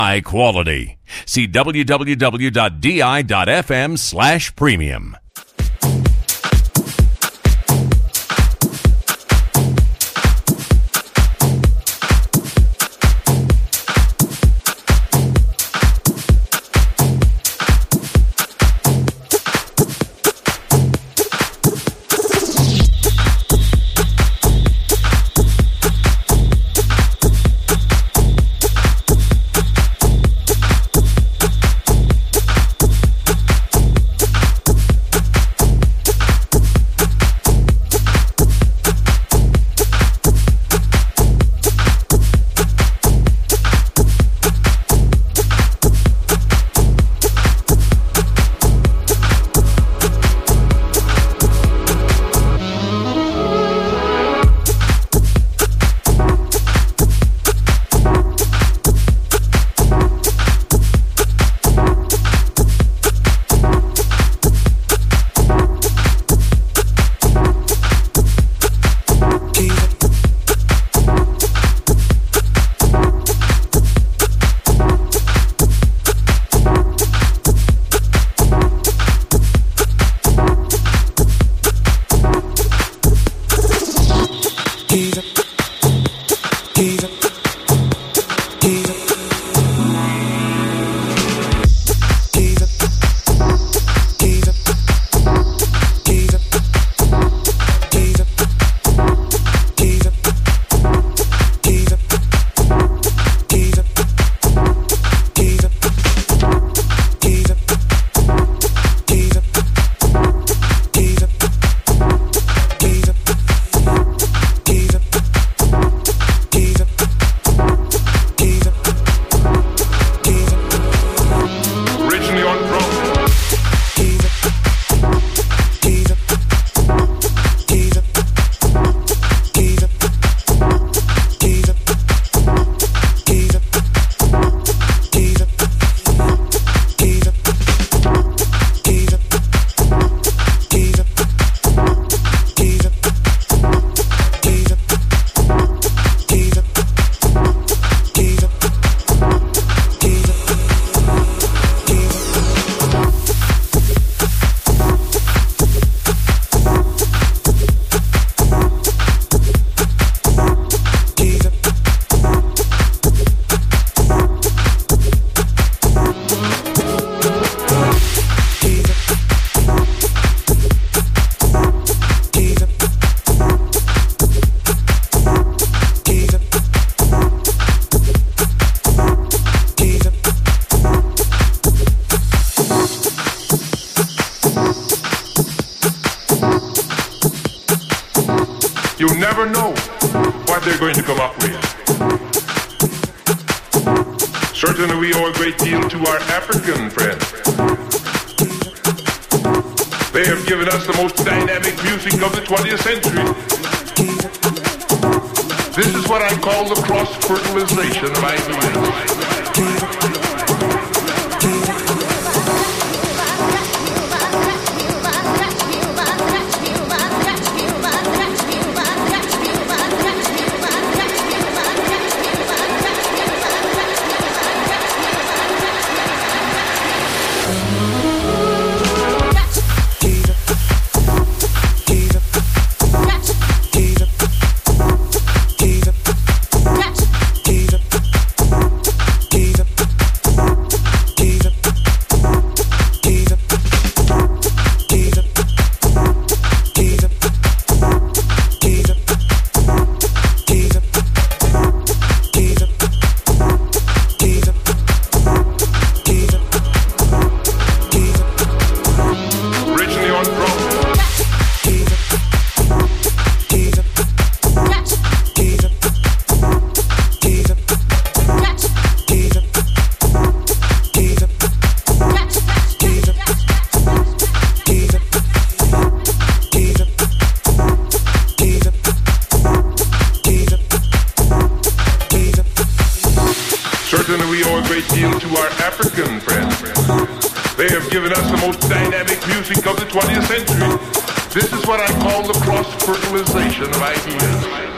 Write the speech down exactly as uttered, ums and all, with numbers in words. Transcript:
High quality. See w w w dot d i dot f m slash premium. You never know what they're going to come up with. Certainly we owe a great deal to our African friends. They have given us the most dynamic music of the twentieth century. This is what I call the cross-fertilization of ideas. Certainly we owe a great deal to our African friends. They have given us the most dynamic music of the twentieth century. This is what I call the cross-fertilization of ideas.